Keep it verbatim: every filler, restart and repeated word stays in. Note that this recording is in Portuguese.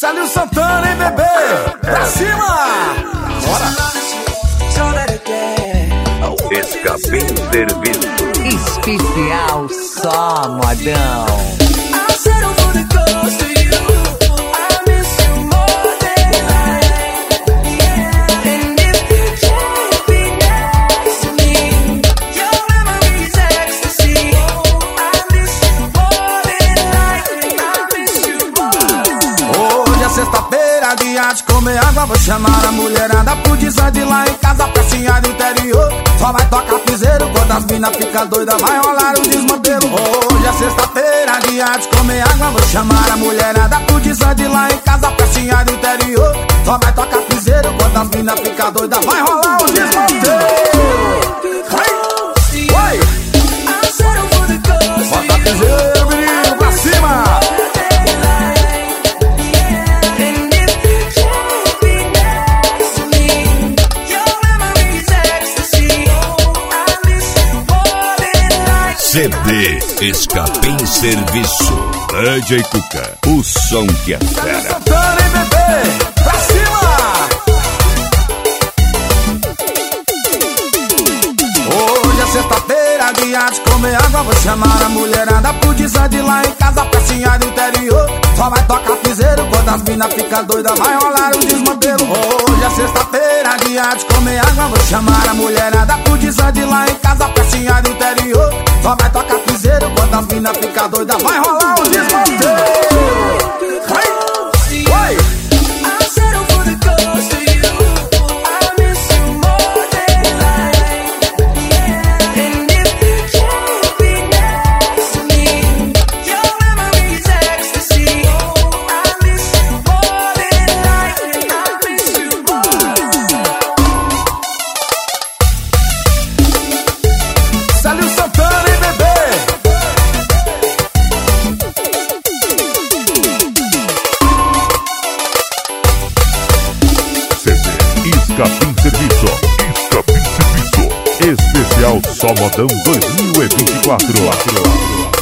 Célio Santana, hein, bebê? Pra cima! Bora! Escapim Serviço especial só modão. Sexta-feira, dia de comer água, vou chamar a mulherada pro desande lá em casa, pracinha do interior. Só vai tocar piseiro, quando as mina fica doida, vai rolar o desmantelo. Hoje é sexta-feira, dia de comer água, vou chamar a mulherada pro desande lá em casa, pracinha do interior. Só vai tocar piseiro, quando as mina fica doida, vai rolar o desmantelo. Oi! Bota piseiro, menino, pra cima! C D Escapim Serviço D J Cuca, o som que é fera. Santana, hein, bebê? Pra cima! Hoje é sexta-feira, dia de comer água, vou chamar a mulherada pro desande lá em casa, pracinha do interior. Só vai tocar piseiro, quando as mina fica doida, vai rolar o desmantelo. Hoje é sexta-feira, dia de comer água, vou chamar a mulherada pro desande lá em casa, pracinha do interior. Só vai tocar piseiro, quando as mina fica doida, vai rolar o desmantelo. Oi! Célio Santana, hein, bebê? C D Escapim Serviço, Escapim Serviço, especial Só Modão dois mil e vinte e quatro.